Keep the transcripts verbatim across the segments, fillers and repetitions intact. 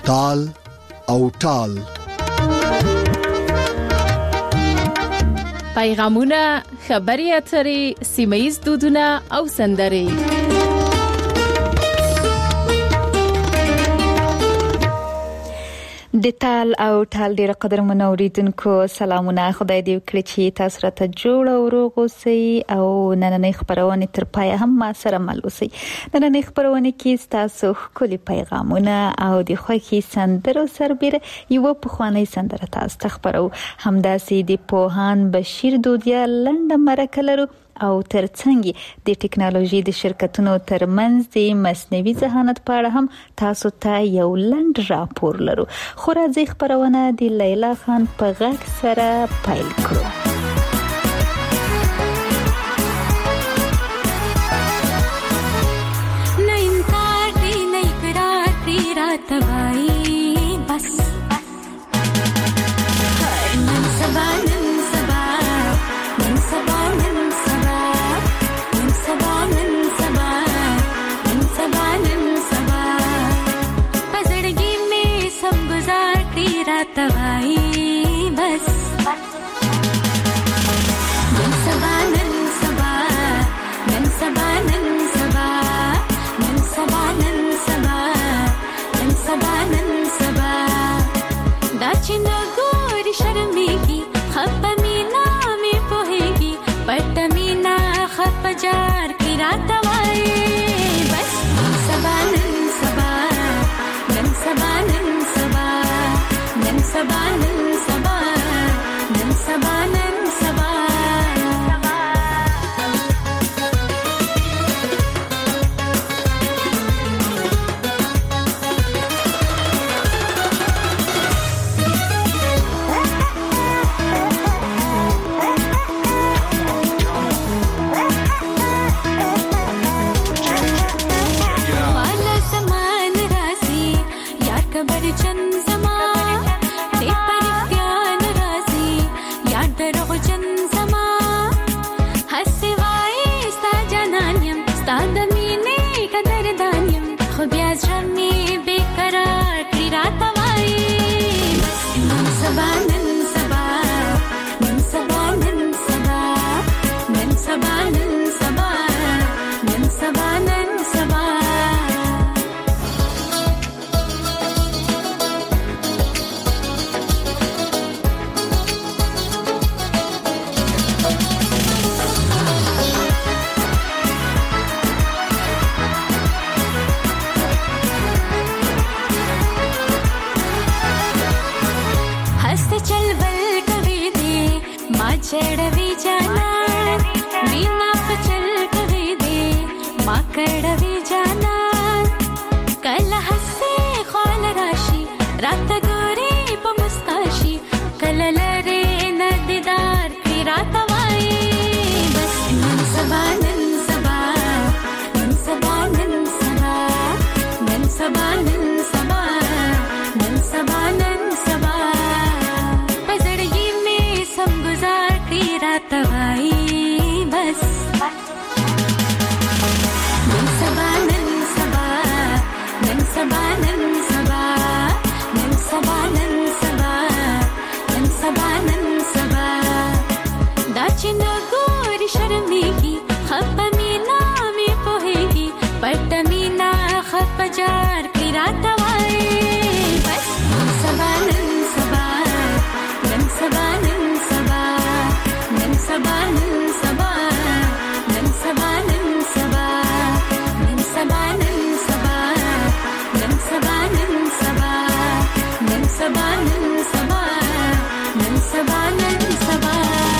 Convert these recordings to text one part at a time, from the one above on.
تال او ټال. پیغامونه، خبري اترې، سیمه‌ییز دودونه او سندرې. د تال او ټال ډیره قدرمنو اوریدونکو سلامونه. خدای دې وکړي چې تاسو راته جوړ او روغ اوسئ او نننۍ خبرونه تر پای هم ما سره مل اوسئ. نننۍ خبرونه کې تاسو ښکلي پیغامونه او د خوښي سندرو سربېره یو پخوانی سندره تاسو ته خبرو. همداسې د پوهان بشیر دودیا لنډه مرکه لرو او ترڅنګ د ټکنالوژي د شرکتونو ترمنځ د مصنوعي ذهانت په اړه هم تاسو ته یو لنډ راپور لرو. خو راځي خبرونه د لیلا خان په غږ سره پیل کړو. نه انکار دی نه اقرار دی راته وایي بس هر نن سبا نن سبا نن سبا نن سبا نن سبا نن سبا نن سبا نن سبا پزړګي مې سم گزار کړی راته وایي بس نن سبا نن سبا نن سبا نن سبا نن سبا نن سبا نن سبا نن سبا دا چې نه ګوري شرمېږي خپه مینا مې پوهېږي پټه مینا خپه جار کی راته وایي بس نن سبا نن سبا نن سبا نن سبا نن سبا نن سبا نن سبا نن سبا चढ़वी जाना वीना पचल कवे दे माँ कड़वी जाना कल हंसे ख्वाल राशि रात गोरे पमुस्ताशी कल लरे नदीदार की रात वाई बस नन सबा नन सबा नन सबा नन सबा नन सबा नन सबा नन सबा नन सबा पजड़गी में सब गुजार रात वाई बस नन सबा नन सबा नन सबा नन सबा नन सबा नन सबा नन सबा नन सबा दाची न गोरी शर्मेगी खप मीना में पोहेगी पट मीना खप जार की रात वाई बस नन सबा नन सबा नन सबा नन सबा नन सबा नन सबा नन सबा नन सबा नन सबा नन सबा नन सबा नन सबा नन सबा नन सबा नन सबा नन सबा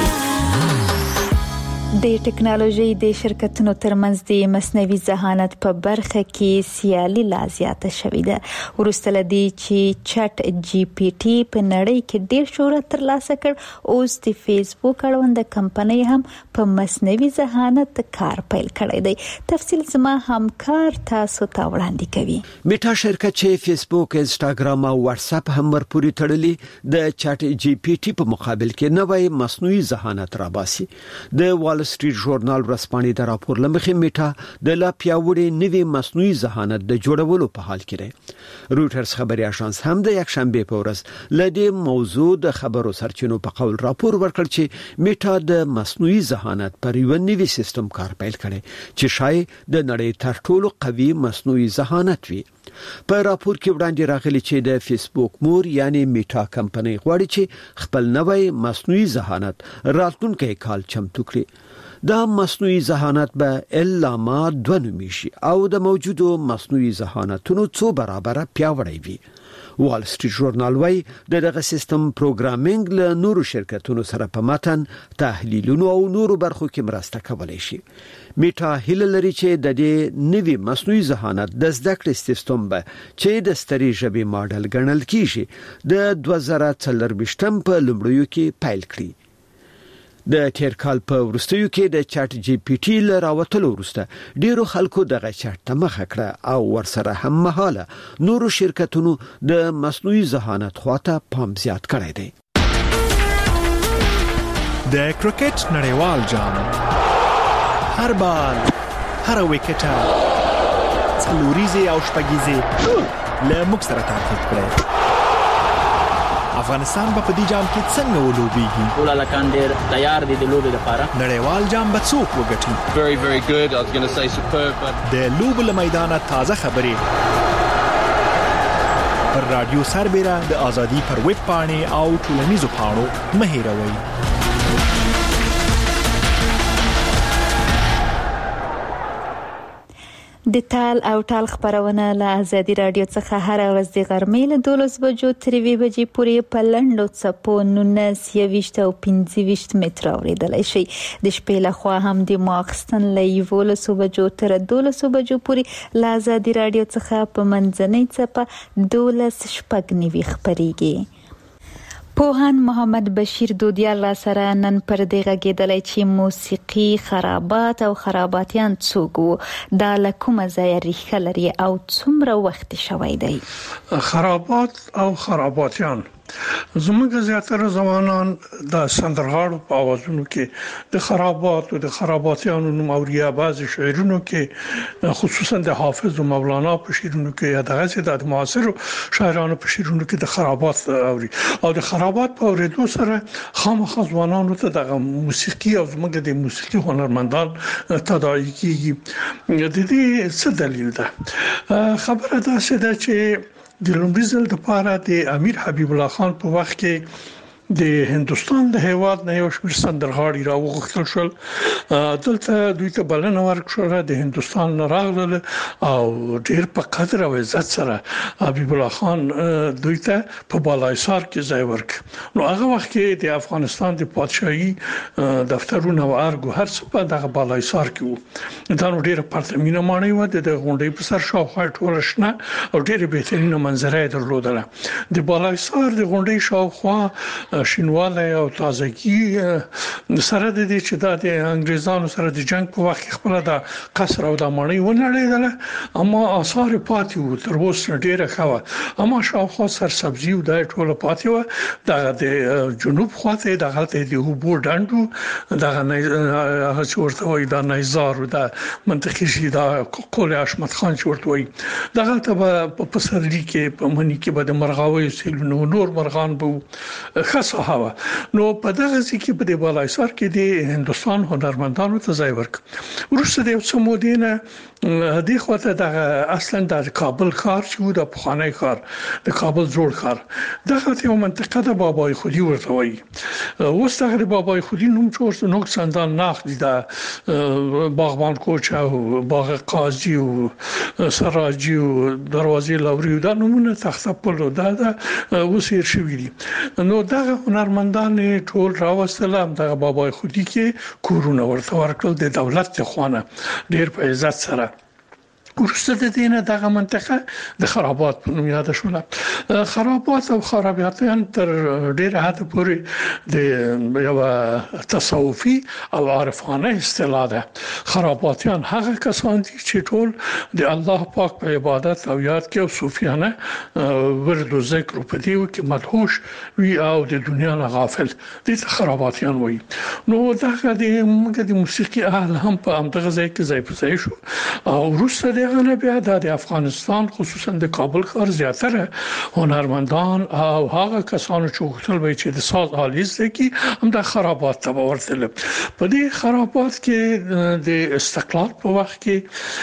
د ټکنالوژي د شرکتونو ترمنځ د مصنوعي ذهانت په برخه کې سیالي لا زیاته شوې ده. وروسته لدی چې چټ جی پی ټي په نړۍ کې ډیر شهرت ترلاسه کړ، اوس د فیسبوک اړوند کمپنۍ هم په مصنوعي ذهانت کار پیل کړی دی. تفصیل زما همکار تاسو ته وړاندې کوي. میټا شرکت چې فیسبوک، انسټاګرام او واتس اپ هم ورپوري تړلي د چټ جی پی ټي په مقابل کې نوې مصنوعي ذهانت راباسي. د وال سټریټ ژورنال ورځپاڼې د راپور لمخې میټا د لا پیاوړي نوي مصنوعي ذهانت د جوړولو په حال کې دی. رويټرز خبري اژانس هم د یک شنبه په ورځ لدې موضوع د خبرو سرچینو په قول راپور ورکړ چې میټا د مصنوعي ذهانت پر یو نوي سیستم کار پیل کړي چې شاید د نړۍ تر ټولو قوي مصنوعي ذهانت وي. په راپور کې وړاندې راغلي چې د فیسبوک مور یعنی میټا کمپنۍ غواړي چې خپل نوی مصنوعي ذهانت راتلونکي کال چمتو کړي. دا مصنوعي ذهانت به الاما دوه نومي شي او د موجودو مصنوعي ذهانتونو څو برابره پیاوړی وي. وال سټریټ ژورنال وايي دغه سیستم پروګرامینګ له نورو شرکتونو سره په متن تحلیلونو او نورو برخو کې مرسته کولای شي. میټا هیله لري چې د دې نوي مصنوعي ذهانت د زده کړې سیستم به چې د ستري ژبې ماډل ګڼل کیږي د دوه زره څلرويشتم په لومړیو کې پیل کړي. د تیر کال په ورستیو کې د چات جی پی ټی لراوتلو ورسته ډیرو خلکو دغه چات ته مخه کړه او ورسره هم مهاله نورو شرکتونو د مصنوعي ذهانت خواته پام زیات کړی دی. د کرکټ نړیوال جام هر بال هر وکټه څلوریزه او شپږیزه له موږ سره تعقیب کړئ. افغانستان په دې جام کې څنګه ولوبېږي؟ ټول لکان ډېر تیار دي د لوبې لپاره. نړیوال جام به څوک وګټي؟ Very very good. I was going to say superb but د لوبې له میدانه تازه خبرې پر رادیو سربېره د ازادي پر ویب پاڼې او ټولنیزو پاڼو مه هېروئ. د تال او ټال خبرونه له ازادي رادیو څخه هر ورځ د غرمې له دولس بجو تر یوې بجې پورې په لنډو څپو نولس یویشت او پنځه ویشت متره اورېدلی شي. د شپې لخوا هم د ماخستن له یولسو بجو تر دولسو بجو پورې له ازادي رادیو څخه په منځنۍ څپه دولس شپږ نوي خپرېږي. پوهان محمد بشیر دودیال را سره نن پر دې غږېدلی چې موسیقي خرابات او خراباتیان څوک وو، دا له کومه ځایه ریښه لري او څومره وخت شوی دی؟ خرابات او خراباتیان زموږ زیاتره ځوانان د سندرغاړو په اوازونو کې د خرابات او د خراباتیانو نوم اوري. بعض شعرونو کې خصوصا د حافظ او مولانا په شعرونو کې یا دغه چې د معاصرو شاعرانو په شعرونو کې د خرابات اوري او د خرابات په اورېدو سره خامخا ځوانانو ته د موسیقي او زموږ د موسیقي هنرمندان تداعي کیږي. د دې څه دلیل ده؟ خبره دا ده چې د لومړي ځل لپاره د امیر حبیب الله خان په وخت کې د هندستان د هیواد نه یو شمېر سندرغاړي راوغوښتل شول. دلته دوی ته بلنه ورکړه، د هندستان نه راغلل او ډېر په قدر او عزت سره حبیب الله خان دوی ته په بالایسار کې ځای ورکړ. نو هغه وخت کې د افغانستان د پادشاهي دفترونه او ارګو هر څه په دغه بالایسار کې وو. دا نو ډېره پرتمینه ماڼۍ وه، د غونډۍ په سر شاوخوا ټوله شنه او ډېره بهترینه منظره یې درلودله. د بالایسار د غونډۍ شاوخوا شینواله او تازگی سره د دې چې د انګريزانو سره د جنگ په وخت خپل د قصر او د ماڼۍ ونړېدله، اما آثار پاتې وو تر اوسه ډېره ښه وه. اما شاوخوا سرسبزي او د ټوله پاتې وه. د جنوب خواته د هلته د اوبو ډنډ دغه هغه چې ورته وایي د نیزار او د منطقې شي د قول حشمت خان چې ورته وایي دغه ته په پسرلي کې په مني کې به د مرغاویو سیلونه نور مرغان به صحابه. نو په دغه ځکه په دې بالایسار کې د هندستان هنرمندانو ته ځای ورک. ورسره د څو مودینه د خواته د اصلا د کابل ښار چې د پخوانی ښار د کابل جوړ ښار دغه یو منطقه د بابای خودی ورته وایي. اوس دغه بابای خودی نوم جوړ نو څندان ناخ دي د باغبان کوچ او باغ قاضي او سراجي او دروازې لوري دا نمونه تخته پلو دا وسیر شوی دي. نو دغه هنرمندان ټول راوستل هم دغه بابای خودی کې کورونه ورته ورکړل د دولت ته خوانه ډیر په عزت سره. ورسته د دینه دغه منطقه د خرابات په نوم یاد شوله. خرابات او خرابیاتیان تر ډیره حد پورې د یو تصوفي او عارفانه اصطلاح ده. خراباتیان هغه کسان دي چې ټول د الله پاک په عبادت او یاد کې او صوفیانه ورد او ذکر په دیو کې مدهوش وی او د دنیا نه غافل دي خراباتیان وایي. نو دغه د موږ د موسیقي اهل هم په همدغه ځای کې ځای په ځای شو او وروسته دغه نه بیا د افغانستان خصوصا د کابل ښار زیاتره هنرمندان او هغه کسانو چې وختل وي چې د ساز آلې زکی هم د خرابات ته ورتل. په دې خرابات کې د استقلال په وخت کې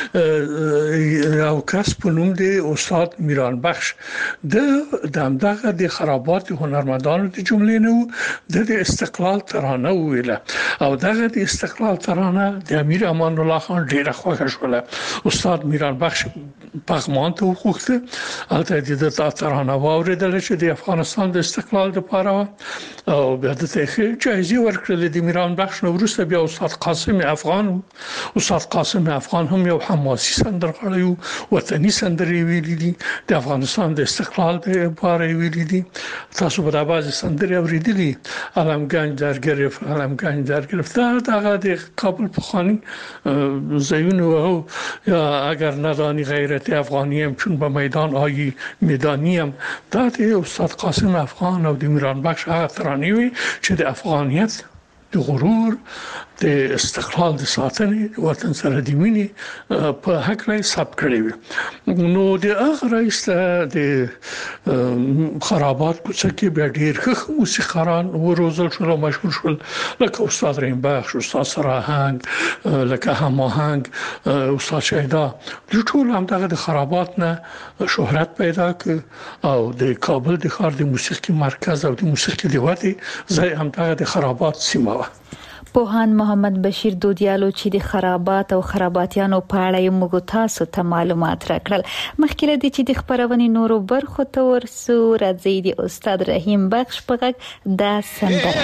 یو کس په نوم دی استاد میران بخش د دغه د خرابات هنرمندانو د جملې نه د استقلال ترانه ویله او دغه د استقلال ترانه د امیر امان الله خان ډیره خوښه شوله. استاد میران بخش پغمان ته وخوخته البته د ترانه واوریدل چې د افغانستان د استقلال لپاره او بیا د تخې جایزه ورکړل د میران بخش نو وروسته بیا استاد قاسم افغان استاد قاسم افغان هم یو حماسي سندرغاړی او وطني سندرې ویلې دي د افغانستان د استقلال لپاره ویلې دي. تاسو به د بعض سندرې اوریدلې علمگنج در گرفت علمگنج در گرفت دغه د کابل په خاني زیون او یا اگر ندانی غیرت افغانیم چون به میدان آیی میدانیم دا د استاد قاسم افغان او د میران بخش هغه ترانې وي چې د افغانیت د غرور د استقلال د ساتنې وطن سره د مینې په حق لري ثبت کړی وي. نو د هغه رئیس د خرابات کوڅه کې بیا ډیر ښه موسیقاران وروزل شول او مشهور شول لکه استاد رحیم بخش، استاد سراهنگ، لکه هماهنگ، استاد شهدا. د ټول هم دغه د خرابات نه شهرت پیدا ک او د کابل د ښار د موسیقي مرکز او د موسیقي د ودې ځای هم دغه د خرابات سیمه و. پوهان محمد بشیر دودیالو چې د خرابات او خراباتیانو په اړه موږ تاسو ته معلومات راکړل. مخکې لدی چې د خبرونې نورو برخو ته ورسو راځي د استاد رحیم بخش په غږ دا سندره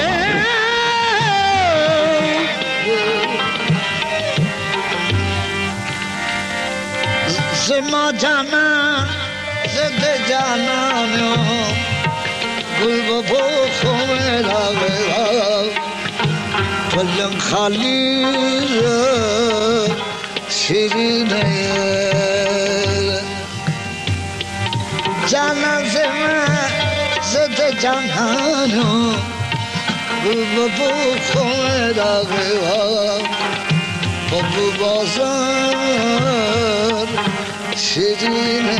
زما جانا زده جانا میو گل ببو خومه لاغه پلنگ خالی شیرینه جانا زما زده جانا میو گل ببو خومه لاغه ببو بازار شیرینه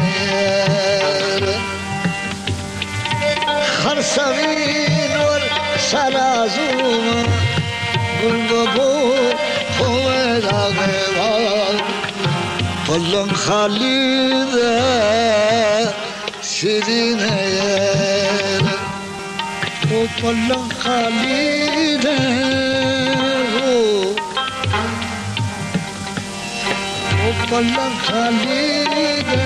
خرسوین ور سرازوم گل ببو خوه داغه وار پلنگ خالی ده شیرینه او پلنگ خالی ده پلنگ خالی ده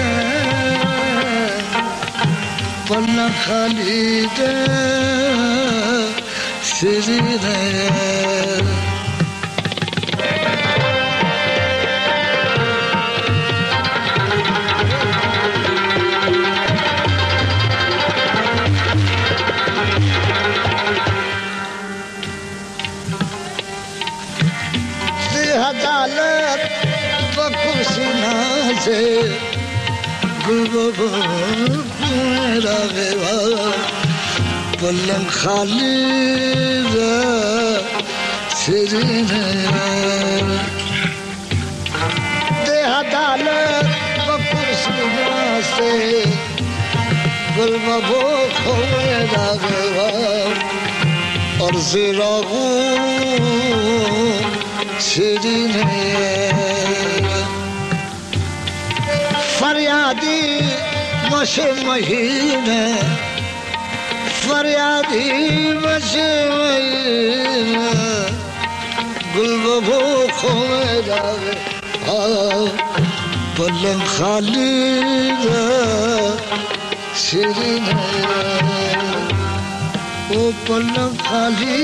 پلنگ خالی ده شیرینه دی عدالت kursi naze gulbaba mera geva palang khali da sirine de adalat kursi naze gulbaba mera geva arz ragu sirine फरियादी मशे महीने फरियादी मशे महीने गुल बबू खोए जावे पलंग खाली शिरीने ओ पलंग खाली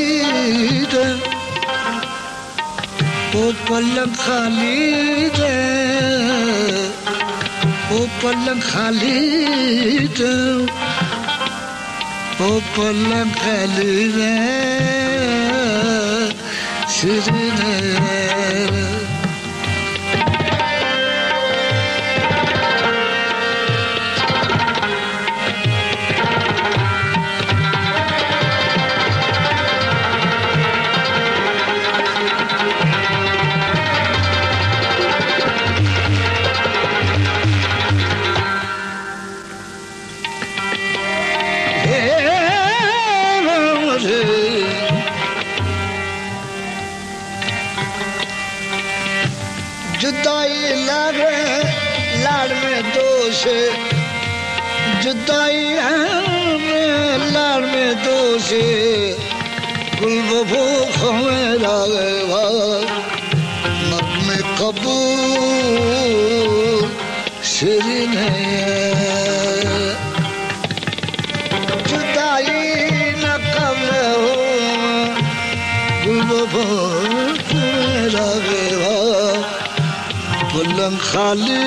ओ पलंग खाली او پلنګ خالی ده او پلنګ خالی ده شیرینه जुदाई लाड़ में दोषे गुल बबू मेरा मत में कबूल शिरीन जुदाई न कब हो गुल बबू मेरा पलंग खाली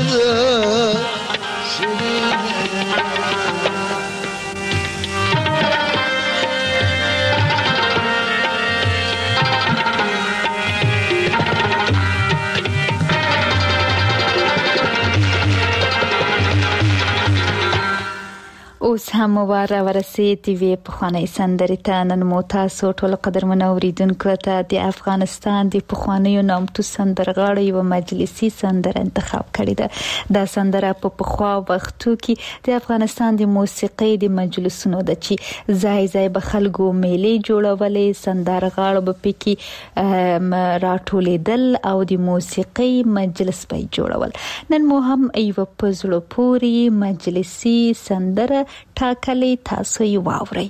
اوس هم وار ورسید دی په خوانی سندرې ته نن مو تاسو ټول قدرمن اوریدونکو ته د افغانستان د پخوانیو نامتو سندرغاړو یو مجلسي سندره انتخاب کړې ده. دا سندره په پخوا وختو کې د افغانستان د موسیقۍ د مجلسونو د چی ځای ځای به خلکو میلې جوړولې، سندرغاړو به پکې راټولېدل او د موسیقۍ مجلس به جوړول. نن مو هم یو پزړو پوری مجلسي سندره ټاکلې، تاسو یې واورئ.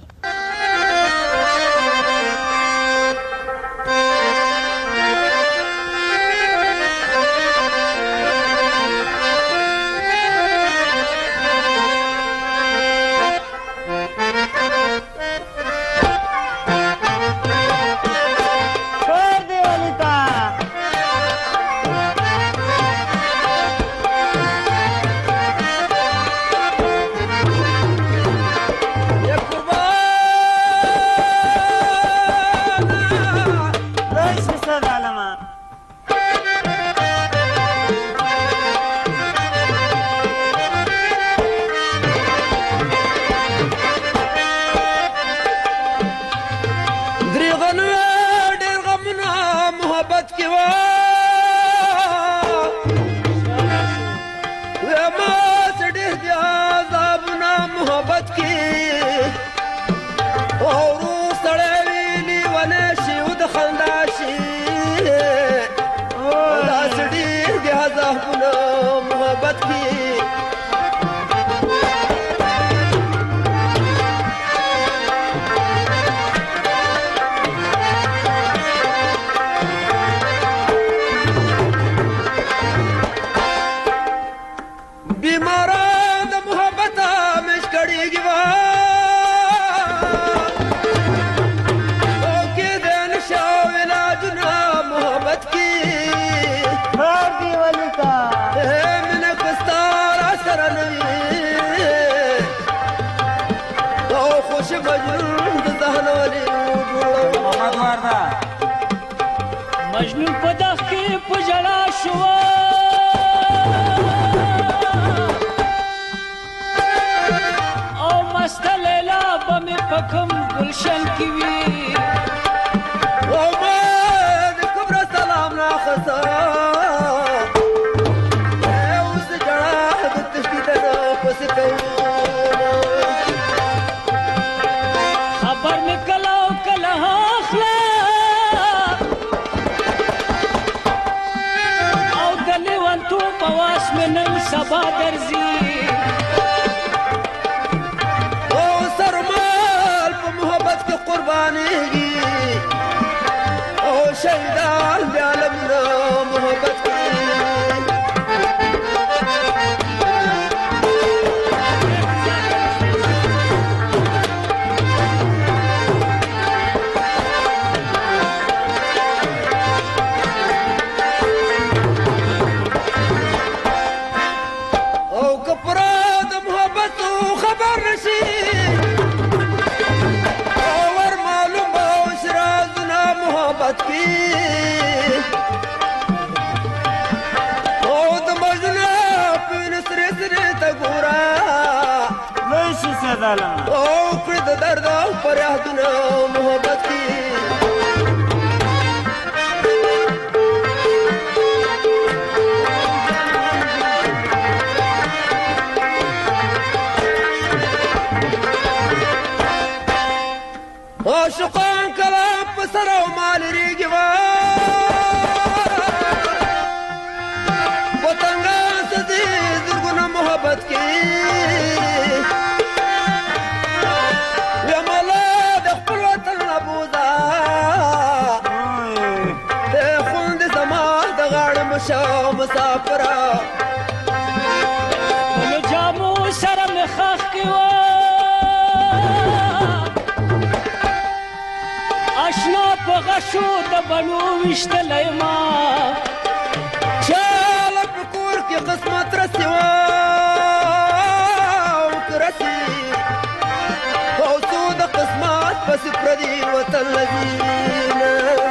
مجنون په دغ کې په ژړا شو او مست لیلا به مې په کوم ګلشن کې وي او ما د کبر سلام راخسا اوس ژړا د تشدید پسې کوي خبر مې کله او کله اخلا تو پواس میں نن سبا درزی او سرمال په محبت کې قربانی گی او شهیدان دی عالم نو محبت کې رشي اور معلوم باوش رازنا محبت کی او د مجنون پین سره سره تګورا ليش سدالا او کړ د درد او فریادونه محبت کی عاشقان کلام پسر او مال ریگی وا پتنگان سدی زرگون محبت کی یا مالا دخپل وطن نبودا دے خوند زمان دغاڑ مشا مسافرہ ولو جامو شرم خاخ کی وا اشنا په غشو د بڼو وشتلی ما چاله په کور کې قسمت رسي وا او که رسي او څو د قسمت پسې پردي وطن لذینه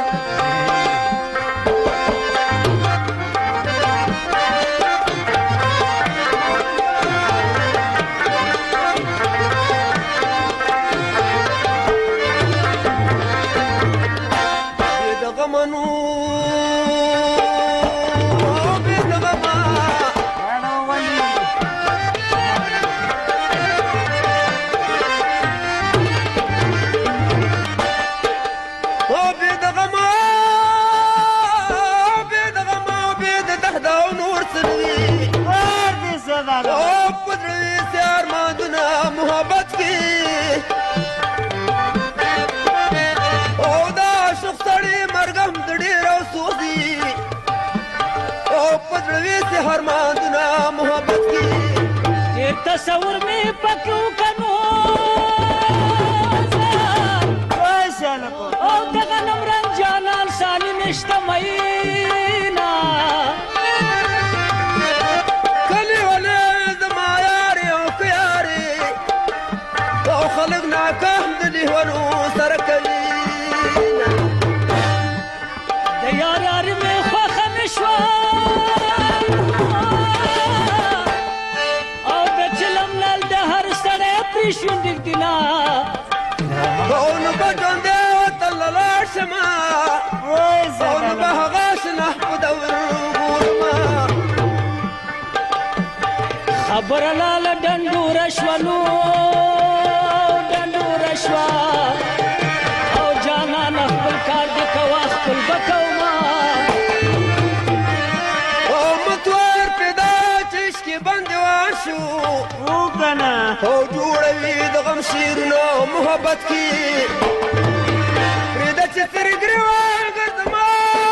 محبت کی او دا شخ سړی مرګم د ډېر سوزي او پدروي سي هرماندونه محبت کی ډېر تصور مې پکو کنو او دغه نمرنګ جانان سالي نشته مینا کلی ولې زما یارې او که یارې او خلق ناکام د لیونو سره کوي د یار یاري مې خوښه نه شوه او د چلم نل د هر سړی پرې شونډې ږدينا او نو به ژوندی وطن له لاړ شمه او نو به هغه شنه په دور ګورمه خبره لاله ډنډوره شوه نو ډنډوره شوه او جانان خپل کار دې کوه خپل به کومه او متوار پیدا چې عشقې بندیوان شو او کنه او جوړوي د غم شیرونه محبت کی پرېږده چې تر ګریوان ګرځما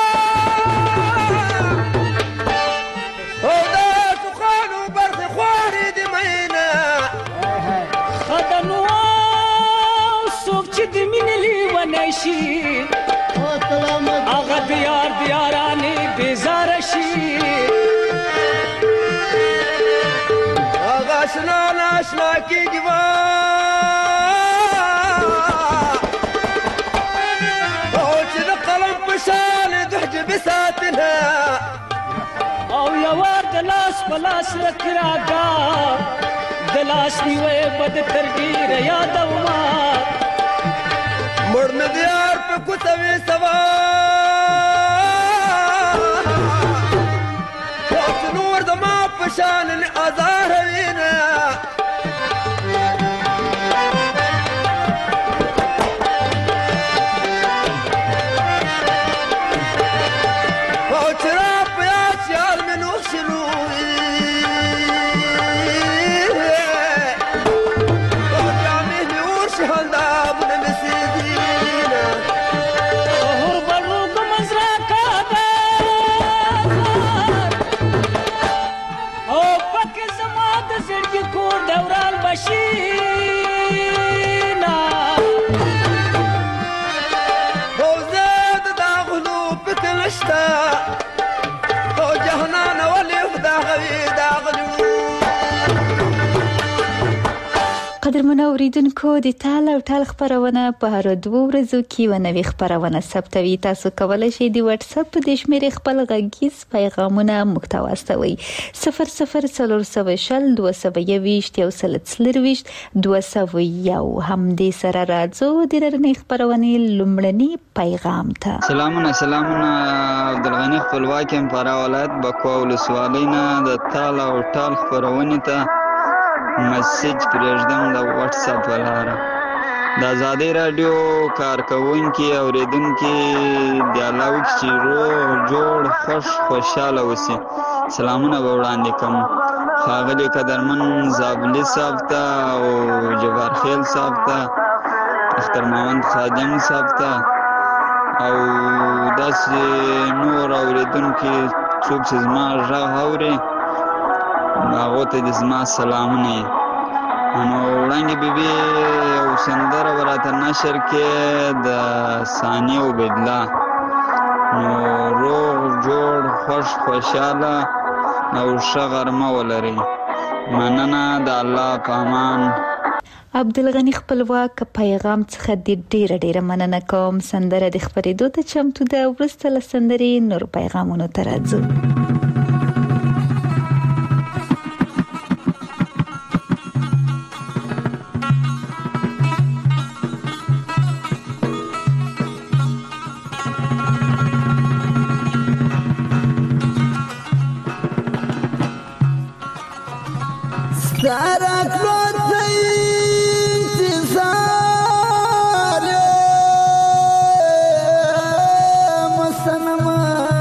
او دا ټوخانو برخې خوارې د مینه ښه ده نو څوک چې د مینې لیونی شي هغه د یار د یارانې بېزاره شي هغه اشنا ناشنا کېږي وا او چې د قلم په شان د حجبې ساتنه او یوار د لاس په لاس رکې راږه د لاس نیوی به د تر ډېره یادومه مړ مې د یار په کوڅه وې سبا او چې نور زما په شان ازاروي نه او چې را په یاد یار مې نوښ شلوي او جامې مې ورشي هندامونه مې سېزينه هر بلو گمزرا کاده او پک زما د زړګي کور دوران بشینا او زه د داغلو پکې نشته او جهنان ولې خداغوي داغلو قدرمنو اوریدونکو د تال او ټال خبرونه په هر دوه ورځو کې و نوې خبرونه ثبتوي. تاسو کولای شئ د واتس اپ د شمیرې خپل غږیز پیغامونه موږ ته واستوئ. صفر صفر څلور سوه شل دوه سوه یوویشت یو سل څلرویشت دوه سوه یو. همدې سره راځو د نننۍ خبرونې لومړني پیغام ته. سلامونه سلامونه. عبدالغني خپلواک یم فراه ولایت بکوا ولسوالۍ نه د تال او ټال خبرونې ته مسیج پرېږدم د واتس اپ لاره. د ازادۍ راډیو کارکوونکي اوریدونکي د الله وکړي چې روغ جوړ خوش خوشحاله اوسي. سلامونه به وړاندې کوم ښاغلي قدرمن زابلي صاحب ته او جبار خیل صاحب ته، اختر محمد خادم صاحب ته او داسې نور اوریدونکي څوک چې زما غږ اوري هغو ته د زما سلامونه. نو وړاندې بیبي یو سندره به راته نشر کې د ثانیه عبیدالله. نو روغ جوړ خوش خوشحاله او ښه غرمه ولرئ. مننه. د الله په امان. عبدالغني خپلواک پیغام څخه د ډیره ډیره مننه کوم. سندره د خبرېدو ته چمتو ده. وروسته له سندرې نور پیغامونو ته راځو. سارت لوت انتصار مستنما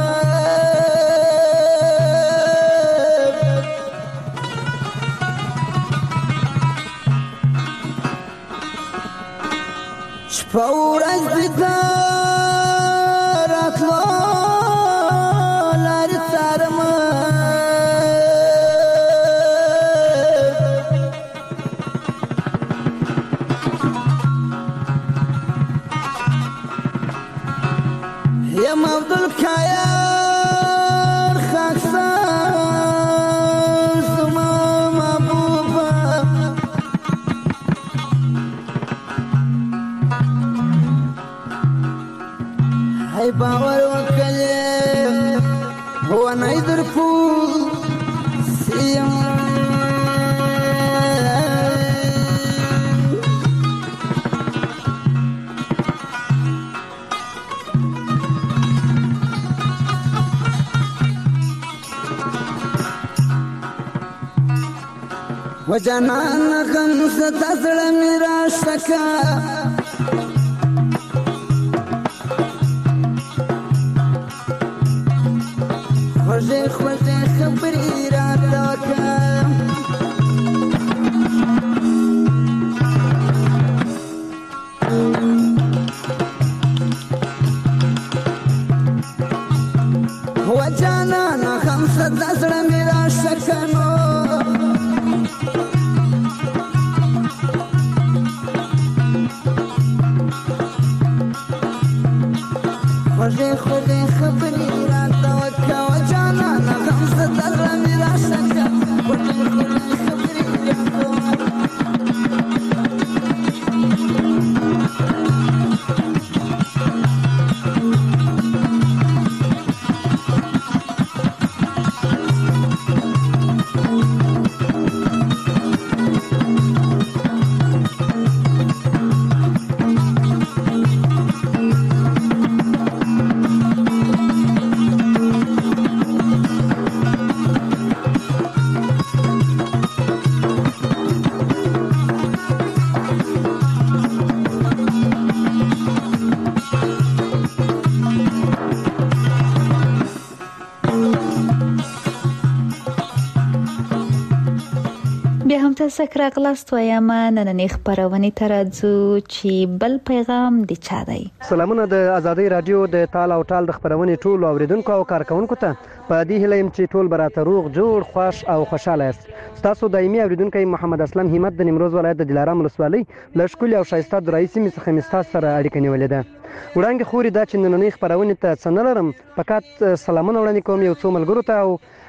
شپورج دیتا راتلو لاری سارما یم عبدالخیر خاکسان سما محبوبا ای باور وکلی هو نیدر پول سیم وجنان خمس تزل میرا شکا خوشی خوشی خبری را دوکا وجنان خمس تزل میرا شکا خوشی خوشی خبری را توکا و جانا نغم ستر میرا شکا خوشی خوشی خبری را توکا تاسو راغلاست وایم نننې خبرونه ترځو چې بل پیغام دی چا دی. سلامونه د ازادۍ رادیو د تال او ټال د خبرونه ټول اوریدونکو او کارکونکو ته په دې هیله يم چې ټول براته روغ جوړ خوش او خوشاله یاست. تاسو دایمي اوریدونکو محمد اسلام همت د نیمروز ولایت د دلارام ولسوالۍ له ښکلي او ښایسته درایي سیمې څخه مې ستاسو سره اړیکه نیولې ده. وړاندې خوري دا چې نننۍ خبرونه ته څه نه لرم، فقط سلامونه وړاندې کوم یو څو ملګرو ته او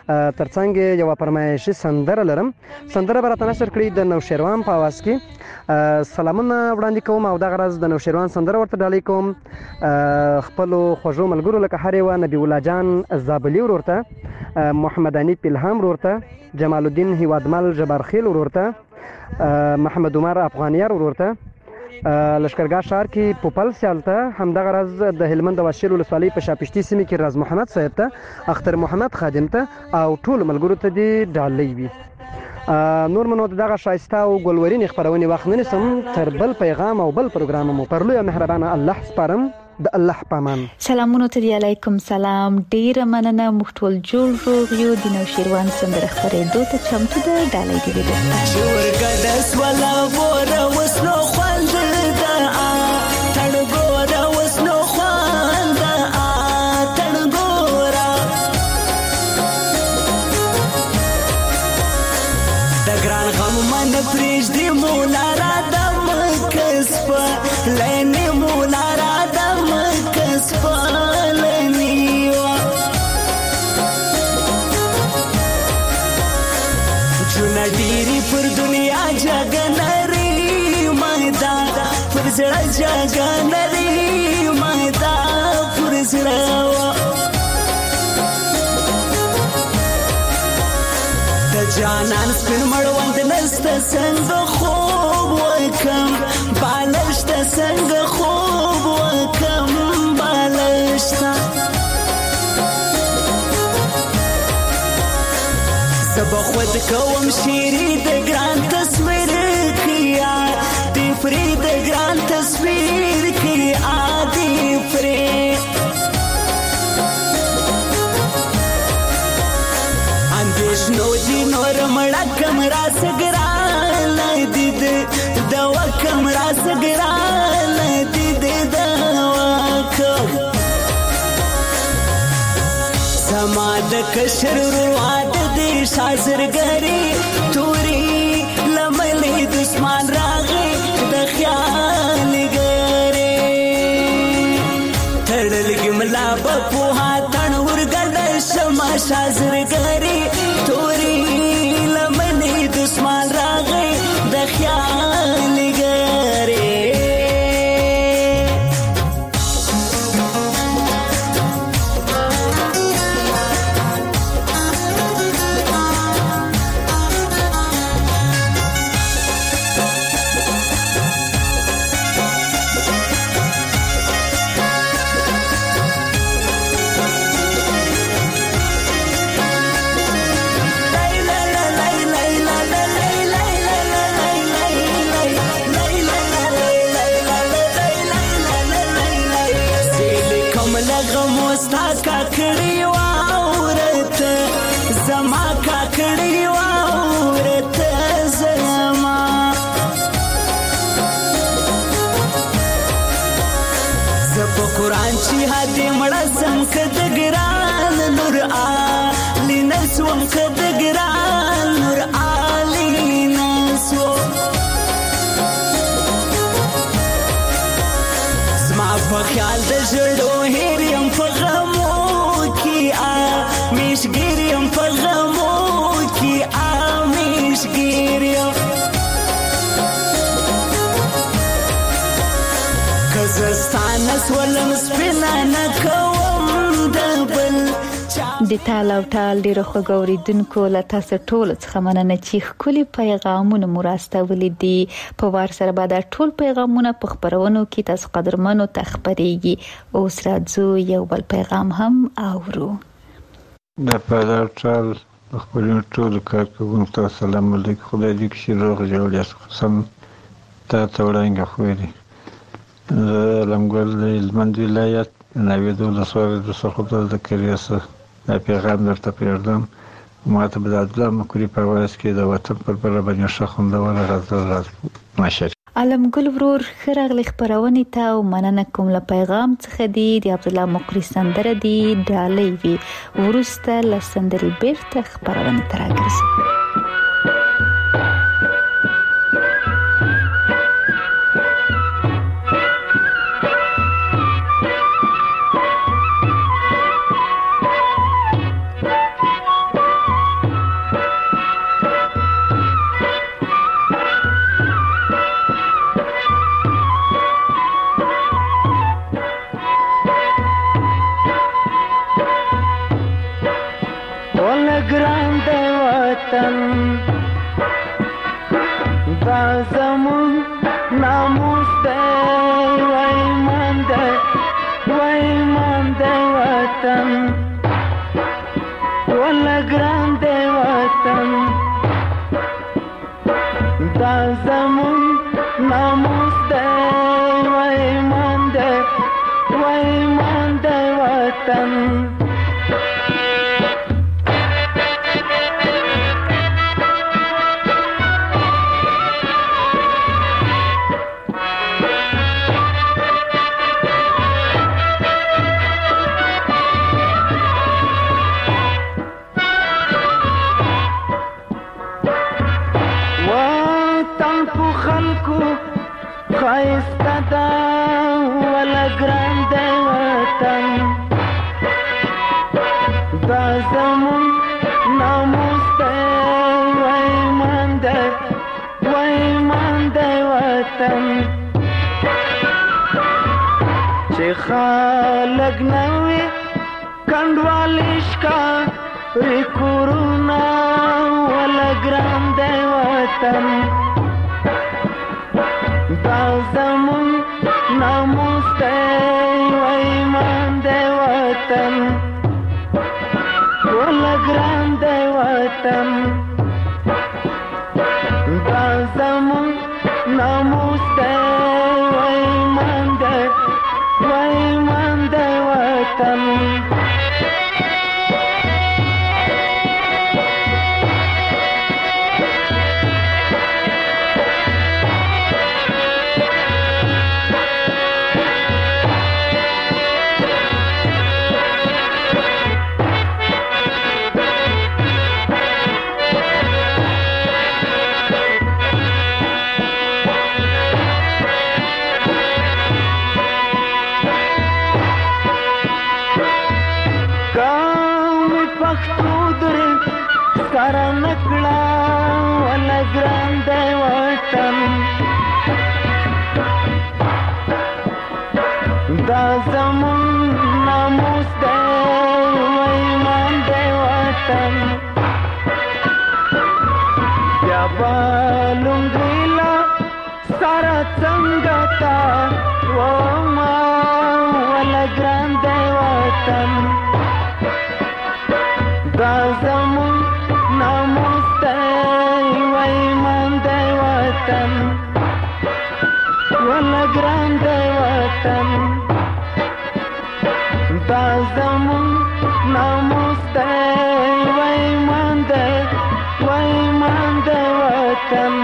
ترڅنګ یو فرمایشي سندره لرم. سندره به راته نشر کړي د نوشیروان په اواز کې. سلامونه وړاندې کوم او دغه ورځ د نوشیروان سندره ورته ډالۍ کوم خپلو خوږو ملګرو لکه هر یوه نبي الله جان زابلي ورور ته، محمد انیف الهام ورور ته، جمال الدین هیوادمل جبارخیل ورور ته، محمد عمر افغانیار ورور ته، لشکرګاه ښار کې پوپل سیال ته، همدغه ورځ د هلمند د واشیر ولسوالۍ په شاپشتي سیمې کې راز محمد صاحب ته، اختر محمد خادم ته او ټولو ملګرو ته دې ډالۍ وي. نور منو دغه شایسته او ګلورین خبرونه وخت نه نسم تر بل پیغام او بل پروګرام مو پر لوی مهربانه الله سپارم د الله پامان. سلامونه ته علیکم سلام، ډیر مننه، موږ ټول جوړ روغ یو د نوشیروان سندره خبرېدو ته چمتو ده. ډالۍ دې وي شورګدس ولا بور وسنو خوند ده تړ ګور وسنو خوند ده تړ ګور د ګران غم من پرېږ دې مولا را د مکسب لنی مولا را د مکسب لنی چونه ډیری پر دنیا جګنری مایدا پر زړه جګنری مایدا پر زړه د جانان سپین مړوند نسته څنګه خوب وکم بالشته څنګه خوب وکم بالشته سبا خود کوم شیری د ګران تصویر کیا دی فری د ګران تصویر کیا دی فری اندیش نو دی نور مړه کمرا سګرا لدید دوا کمرا سګرا لدید دوا کم سما د کشر رواد دی شازرګری توري لملې دشمن راغې د خیال ګری تړلګ ملا په هاتن ورګل شما شازرګری توري لملې دشمن راغې د خیال ګری کاکړی واورت زما کاکړی واورت زما زپ قرآن چې هدي مړه سم کد ګران نور علی نسوم کد ګران نور علی نسو زما په خیال د جوړو هریم په مشګریم په غمو کې ا مشګریم کزستان سولم سپینا نه کوم د بل د تال او تال ډیرو خوګوریدونکو له تاسو ټول څخه مننه چې خولي پیغامونه مراسته ولیدي په وار سره بعد ټول پیغامونه په خبرونو کې تاسو قدرمنو تخبريږي اوس راځو یو بل پیغام هم اورو. د پادار ټال خپل ټول کارکونکو ته سلام علیکم، خدای دې کښې روغ جوړ یاست. سم تا ته وړاندې خو دې لمګل د هلمند ولایت نوید ولسوالۍ د سرخوږه د کریاسه دا پیغام درته پرېږدم. ما ته به د عبدالله مکري په اواز کې د وطن پر بله باندې ښه خوندوره غزل نشر. علمګل ورور ښه راغلی خپرونې ته او مننه کوم له پیغام څخه دی. د عبدالله مقري سندره دی ډالۍ وي وروسته له سندرې بیرته خپرونې ته راګرځو. دا زمون ناموس دی و ایمان دی و ایمان دی وطن خایسته دا ولا ګران دی وطن دا زمون ناموس دی و ایمان دی و ایمان دی وطن چې خلک نه وي کنډوالې ښکاري کورونه ولا ګران دی وطن دا زمون ناموس دی و ایمان دی وطن ولا ګران دی وطن دا زمون ناموس دی و ایمان دی و ایمان دی وطن سره نکړه ولا ګران دی وطن دا زمون ناموس دی و ایمان دی وطن بیا به لونګۍ له سره څنګه تا وما ولا ګران دی وطن دا زمون ناموس دی و ایمان دی وطن ولا ګران دی وطن دا زمون ناموس دی و ایمان دی و ایمان دی وطن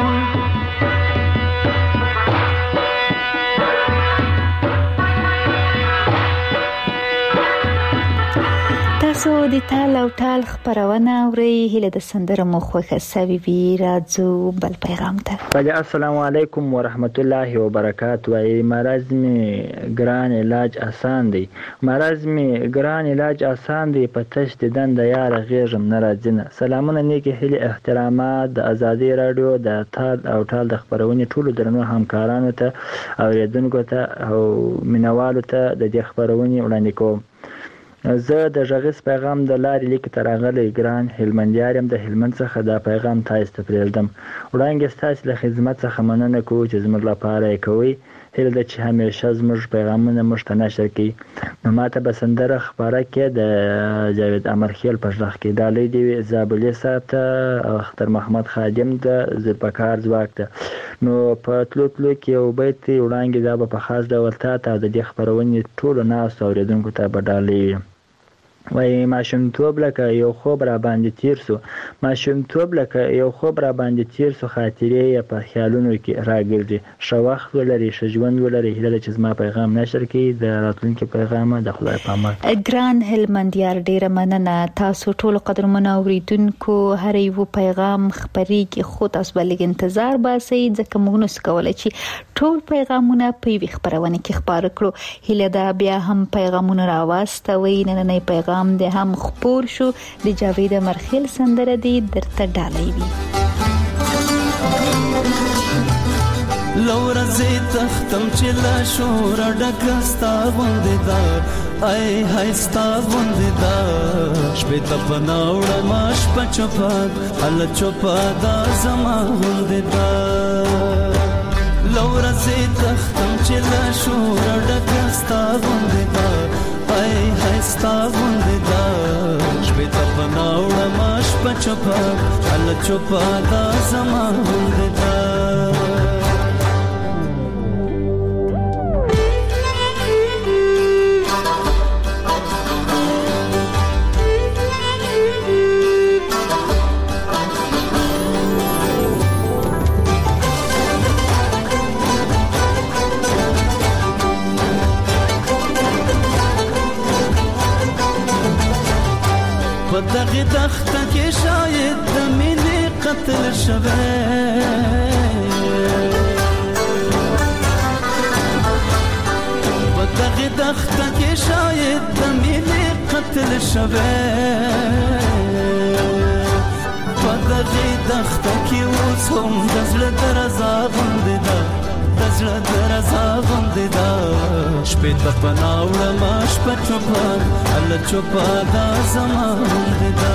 تاسو د تال او ټال خبرونه اورئ هله د سندره مو خوښه سوي وي راځو بل پیغام ته بله السلام علیکم ورحمت الله وبرکاته وای مرض می ګران علاج آسان دی مرض می ګران علاج آسان دی په تش د دند یار غیږم ناراضینه سلامونه نیکی هله احترامات د ازادي رادیو د تال او ټال د خبرونه ټولو درنو همکارانو ته اوریدونکو ته او مینوالو ته د دې خبرونه وړاندې کوم زه د غږیز پیغام د لارې لیک تر راغلی ګران هلمندیارم د هلمند څخه دا پیغام تاسو ته پرېږدم وړاندې ستاسو له خدمت څخه مننه کوم چې زموږ لپاره یې کوي هیله ده چې همیشه زموږ پیغامونه موږ ته نشر کړي نو ماته به سندره خپاره کې د جاوید امرخیل په غږ کې ډالۍ دی زابلې صاحب ته اختر محمد خادم د زلپکار ځواک ته نو په تلو تلو کې یو بیت وړاندې دا به په خاص ډول تا ته د دې خبرونې ټولو ناستو اورېدونکو ته به ډالۍ وي وای ماشومتوب لکه یو خوب را باندې تیر سو ماشومتوب لکه یو خوب را باندې تیر سو خاطرې یې په خیالونو کې راګرځي ښه وخت ولري ښه ژوند ولري هیله چې زما پیغام نشر کړي د راتلونکي پیغام د خدای په امان ګران هلمندیار ډیره مننه تاسو ټول قدرمنو اوریدونکو هر یو پیغام خبري کې خو تاسو بلګ انتظار باسي ځکه موږ نس کولای چې ټول پیغامونه په وی خبرونه کې خبر کړو هیله دا بیا هم پیغامونه راوستوي نه نه پیغام د هم خبر شو د جاوید مرخیل سندره دی درته ډالۍ وی لور زه تختم چې لا شور ډکستا باندې دا ای هاي ستا باندې دا شپه ته پناوړ ماش پچپاد ال چپاد زما باندې دا لور زه تختم چې لا شور ډکستا باندې دا ای هاي ستا باندې دا شپه ته پناوړ ماش پچپاد ال چپاد زما باندې دا بدغه دخته کې شاید د مینې قتل شوه بدغه دخته کې اوس هم د زړه درزا غوندې ده د زړه درزا غوندې ده شپې ته پناه وړم شپه چوپه هله چوپه دا زما غوندې ده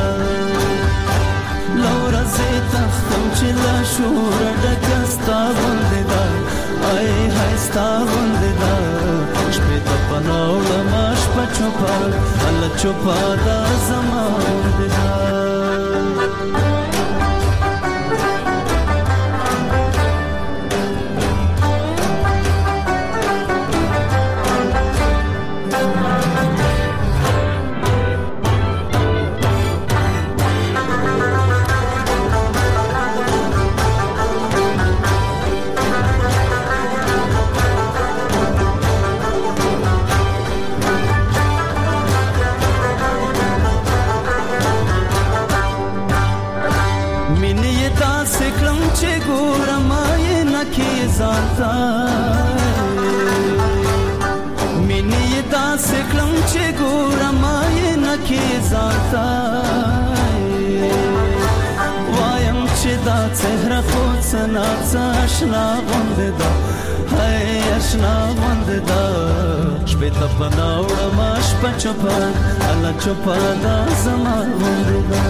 له ورځې تښتم چې له شوره ډکه ستا غوندې ده ای های ستا غوندې ده شپې ته پناه وړم شپه چوپه هله چوپه دا زما غوندې ده مینې داسې کړم چې ګورم یې نه کې ځانته وایم چې دا څهره خو څه ناڅه اشنا غوندې ده هی اشنا غوندې ده شپې ته پناه وړم شپه چوپه هله چوپه دا زما غوندې ده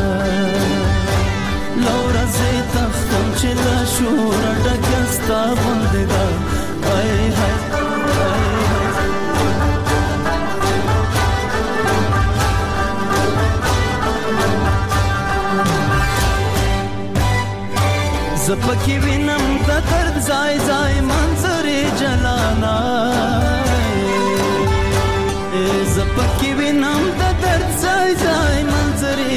له ورځې تښتم چې له شوره ډکه ستا غوندې ده ای های زه پکې وینم د درد ځای ځای منظرې جلانا زه پکې وینم د درد ځای ځای منظرې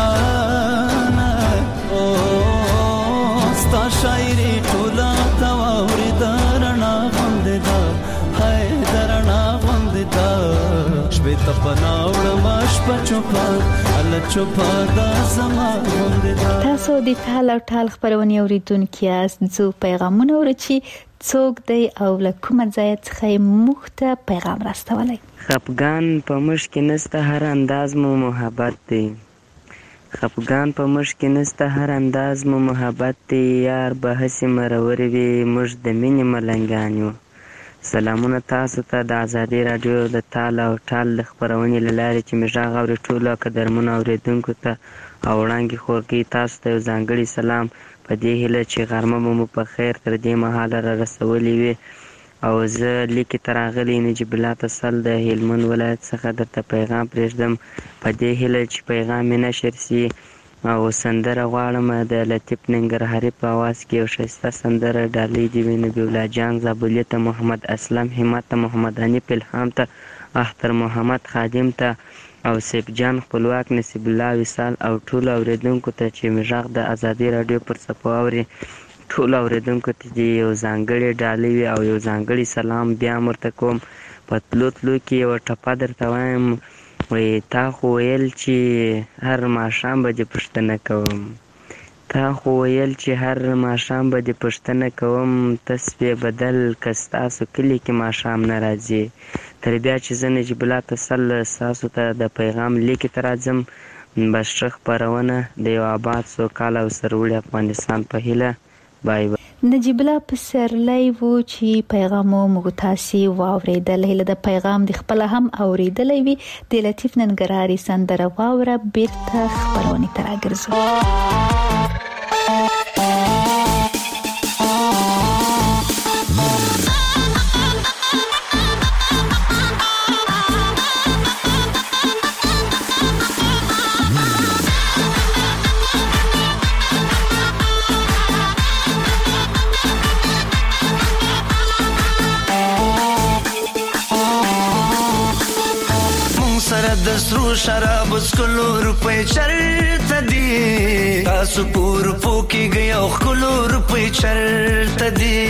جلانا او ستا شاعري ټوله ته واورېده رڼا غوندې ده هی د رڼا غوندې ده شپې ته پناه وړم شپه چوپه هله چوپه دا زما غوندې ده تاسو د ټال او ټال خپرونې اورېدونکي یاست څو پیغامونه اورئ چې څوک دی او له کومه ځایه څخه یې موږ ته پیغام راستولی خفګان په موږ کې نسته هر انداز مو محبت دی خفګان په موږ کې نسته هر انداز مو محبت دی یار به هسې مرور وي موږ د مینې ملنګان یو سلامونه تاسو ته د ازادي راډیو د تال او ټال د خپرونې له لارې چې مې غږ اوري ټولو قدرمنو اورېدونکو ته او وړاندې خورګي تاسو ته یو ځانګړی سلام په دې هیله چې غرمه مو په خیر تر دې مهاله را رسولې وي او زه لیکې ته راغلی نجیب الله تسل د هلمند ولایت څخه درته پیغام پرېږدم په دې هیله چې پیغام مې نشر سي او سندره غواړم د لطیف ننګرهاري په اواز کې یو ښایسته سندره ډالۍ دې وي نبي الله جان زابلي ته محمد اسلم همت ته محمد حنیف الهام ته اختر محمد خادم ته او سیف جان خپلواک نصیب الله وصال او ټولو اورېدونکو ته چې مې غږ د ازادي راډیو پر څپو اوري ټولو اورېدونکو ته دې یو ځانګړې ډالۍ وي او یو ځانګړی سلام بیا هم ورته کوم په تلو تلو کې یوه ټپه درته وایم وایي تا خو ویل چې هر ماښام به دې پوښتنه کوم تا خو ویل چې هر ماښام به دې پوښتنه کوم ته سپې بدل که ستاسو کلي کې ماښام نه راځي تر بیا چې زه نجیب الله تسل ستاسو ته د پیغام لیکې ته راځم بس ښه خپرونه د یو آباد سوکاله او سرلوړي افغانستان په هیله بای بای نجیب الله پسرلی وو چې پیغام مو تاسو واوریدل هله د پیغام د خپل هم اوریدلې وی د لطیف ننګرهاري سندره واوره بیرته خبرونه تراګرځو د سرو شراب سکلو روپے چرته دي تاسو پور پوکي گئی او خلو روپے چرته دي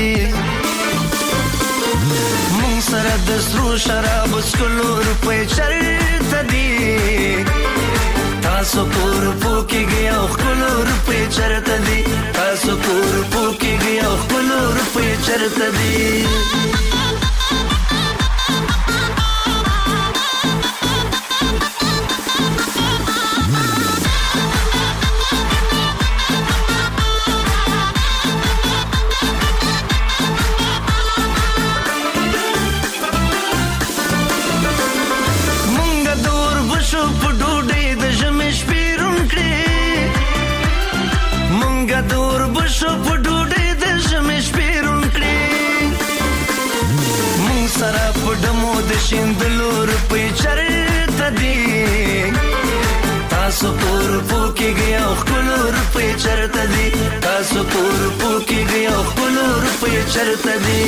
مون سره د سرو شراب سکلو روپے چرته دي تاسو پور پوکي گئی او خلو روپے چرته دي تاسو تاسو پور پوکیږي او خپل روپۍ چرته دي شیندلو روپۍ چرته دي تاسو پور پوکیږي او خپل روپۍ چرته دي تاسو پور پوکیږي او خپل روپۍ چرته دي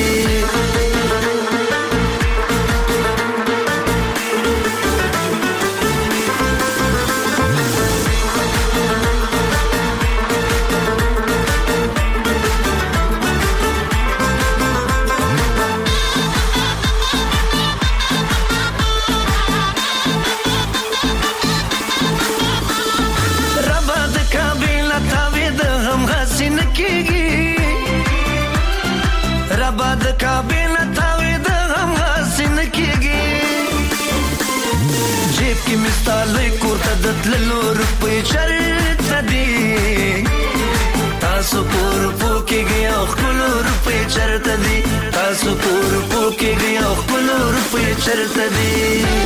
د کابل تاوی د غم حسین کېږي جیب کې مستالې کوته د تللو روپۍ چرته دي تاسو پور پوکیږي او خپل روپۍ چرته دي تاسو پور پوکیږي او خپل روپۍ چرته دي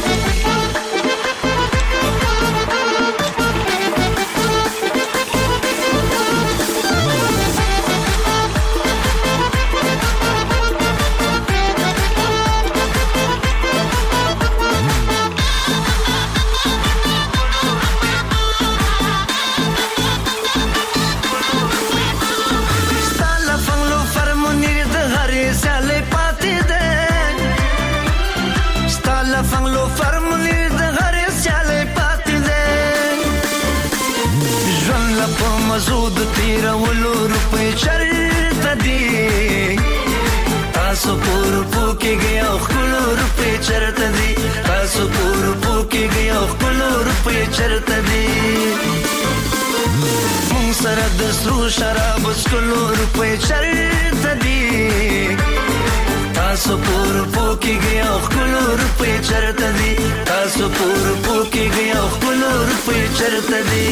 زود تیرولو روپۍ چرته دي تاسو پور پوکیږي او خپل روپۍ چرته دي تاسو پور پوکیږي او خپل روپۍ چرته دي مونږ سره د سرو شراب څکلو روپۍ چرته دي تاسو پور پوکیږي او خپل روپۍ چرته دي تاسو پور پوکیږي او خپل روپۍ چرته دي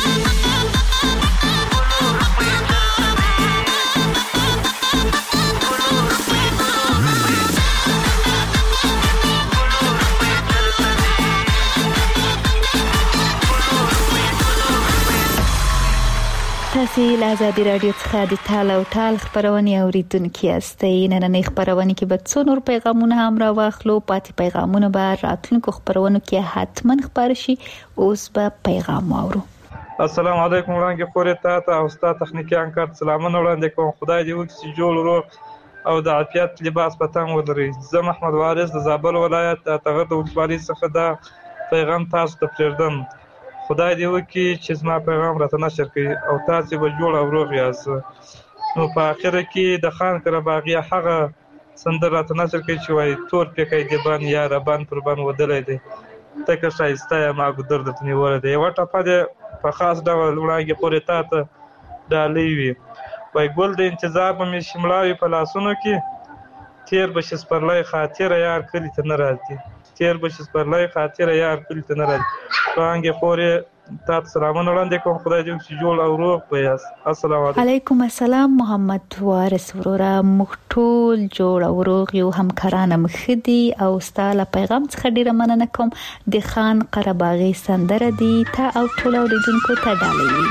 تاسو له آزادي رادیو څخه د تال او ټال خبرونه اوریدونکو یاستئ. نننۍ خبرونه کې به څو نور پیغامونه هم را واخلو. پاتې پیغامونه به راتلونکو خبرونو کې حتما خبر شي. اوس به پیغام واورو. السلام علیکم وړاندې خورې ته او استاد تخنیکی انکار سلامونه وړاندې کوم. خدای دې وکړي جوړ روغ او د عافیت لباس پتنګ ولري. زه محمد وارث د زابل ولایت تغر د ولسوالۍ څخه دا پیغام تاسو ته پرېږدم. خدای دې وکړي چې زما پیغام راته نشر کړي او تاسو به جوړ او روغ یاست. نو په اخره کې د خان قرباغي هغه سندره راته نشر کړي چې وایي تور پکې دی بان یا ربان پر بان ودلې دی تکه شایسته ما ګدر د نیول دی یو ټاپه دی په خاص ډول وړاندې پورې تا ته ډالۍ وي. وای ګل د انتظار به مې شملاوي په لاسونو کې تیر بشي سپرلی خاطر یار کلی ته نه راځي تیر بشي سپرلی خاطر یار کلی ته نه راځي. وړاندې پورې تا ته سلامونه وړاندې کوم. خدای دې وکړي جوړ او روغ به یاست. السلام علیکم. علیکم السلام محمد وارث وروره. موږ ټول جوړ او روغ یو. همکارانه مخدي او ستاله پیغام څخه ډیره مننه کوم. د خان قرباغي سندره دی تا او ټول اوریدونکو ته ډالۍ وي.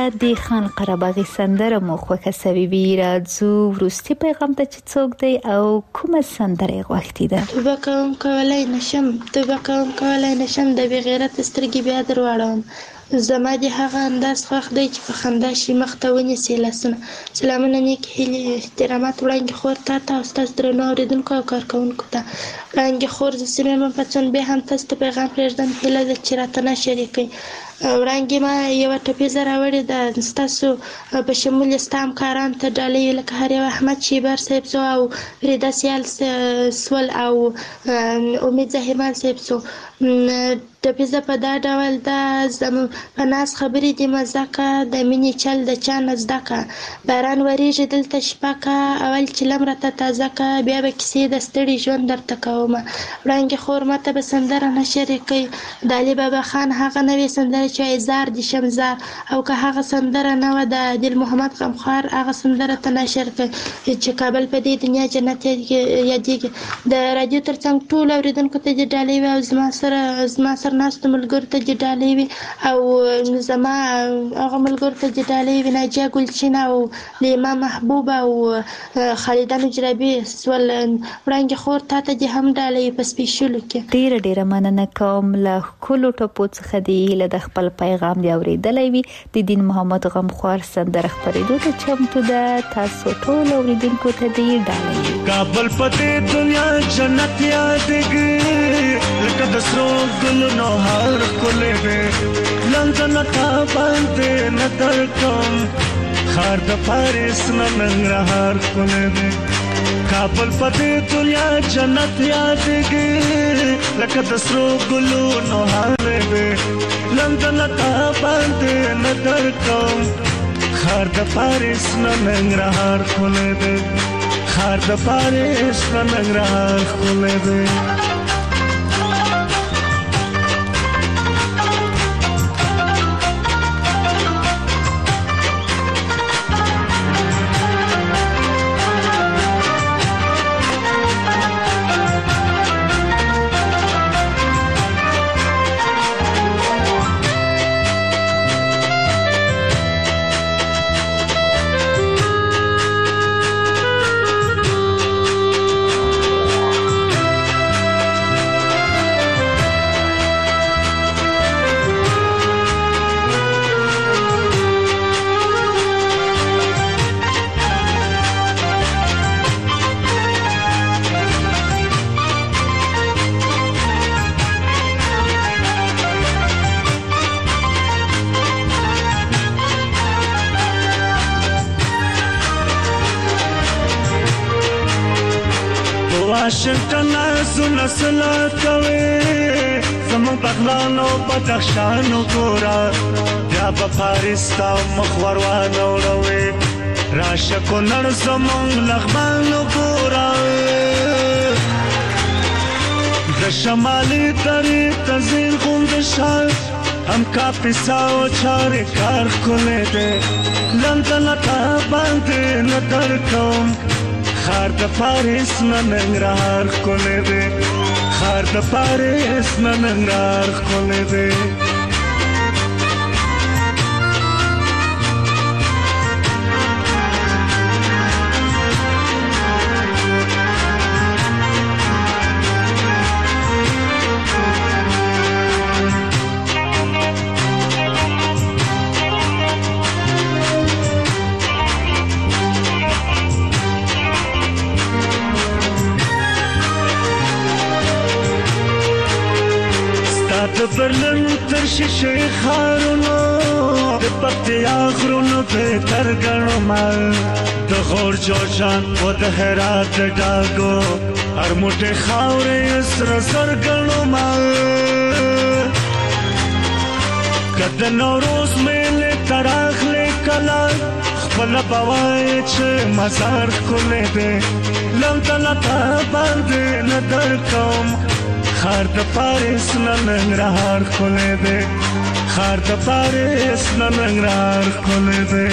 د خان قرهباغي سندره مو خوښه سوي وي. راځو وروستي پیغام ته چې څوک دی او کومه سندره غوښتې ده. توبه کوم کولای نشم توبه کوم کولای نشم د بې غیرت سترګې بیا درواړم. زما د هغه انداز خوښ دی چې په خندا شي مخ ته ونیسي لاسونه. سلامونه نیک هیلې احترامات وړاندې خور تا ته او ستاسو درنو اورېدونکو او کارکوونکو ته. وړاندې خور زه سیمې پڅون بیا هم تاسو ته پیغام پرېږدم هیله ده چې راته نه شریکئ. وړاندې ما یوه ټپیزه راوړې ده ستاسو په شمول یې ستا همکاران ته ډالۍ لکه هر یو احمد شیبر صاحب سو او فریده سیال سول او امید زهیرمان صاحب سو. ټپیزه په دا ډول ده زموږ په ناز خبرې دي مزه که د مینې چل د چا نه زده که. باران وریږي دلته شپه که اول چلم راته تازه که بیا به کیسې د ستړي ژوند درته کومه. وړانګې خور ماته به سندره نه شریکئ. د علي بابا خان هغه نوې سندره چې وایي زار دي شمزار او که هغه سندره نه وه د دل محمد غمخوار هغه سندره ته نشر کړئ چې کابل په دې دنیا جنت یادېږي. د راډیو ترڅنګ ټولو اورېدونکو ته دې ډالۍ وي او زما سره زما سره ناستو ملګرو ته دې ډالۍ وي او زما هغه ملګرو ته دې ډالۍ وي ناجیه ګلچین او د امام محبوب او خالده نجرابي سول. وړانګې خور تا ته دې هم ډالۍ په سپیشلو کې. ډیره ډیره مننه کوم له ښکلو ټپو څخه دې هیله د خپل پیغام دی اورېدلی وي. د دین محمد غمخوار سندره خپرېدو ته چمتو ده. تاسو ټول اورېدونکو ته دې ډالۍ وي. کابل پته دنیا جنت یادګي لکه د سرو ګلونو هر کله به لندن تا باندې نظر کوم خار د پاریس ننګرهار کله به کابل پته دنیا جنت یادګي لکه د سرو ګلونو هر به لندن تا باندې نظر کوم خار د پاریس ننګرهار کله به خار د پاریس ننګرهار کله به. واشنگټن زونه سلا کوي زمون بغلانو بدخشانو ګورا بیا په پاریس تا مخور وانه وروي راشه کو نړ زمون لغمانو ګورا د شمالي ترې تزین غوند شال هم کا پیساو چارې کار کوله دې لندن تا باندې نظر کوم خار د پاریس ننګرهار کولې دې خار د پاریس ننګرهار کولې دې. د برلن تر شیشه خارونو د پکتیا غرونو په ترګنو مال د غور جوشان او د هرات ډاګو هر موټه خاورې سر سرګنو مال کله نوروز مېله تراخلې کلا خپل بوای چې مزار کولې دې لندن ته باندې نظر کوم خار د پاریس ننګرهار کولې دې خار د پاریس ننګرهار کولې دې.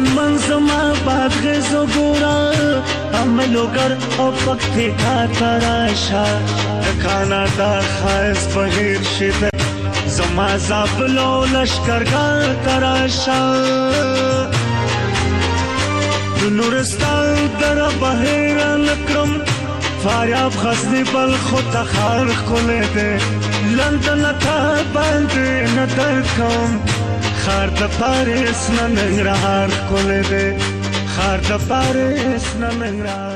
ځان منځما بادغیزو ګورا عملوګر او پکتی تا راشه کانادا خایس بغیر شد زما زابلو لشکرګر تراشه د نورستان در بهیر لکرم فاریاب غزنی بل خود تخار خله ده لندن تا باندې ندر کوم خار د پاریس نه ننګرهار خله ده خار د پاریس نه ننګرهار